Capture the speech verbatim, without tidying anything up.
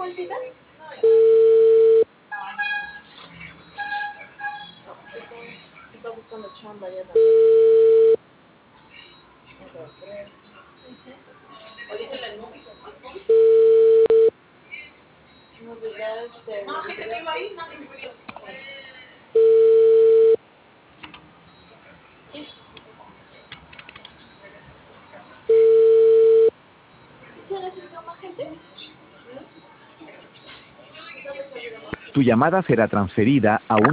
vueltita? Está buscando chamba ya también. No, pues ya este... No, que te tengo ahí, no, que ¿sí? ¿Se necesita más gente? Tu llamada será transferida a un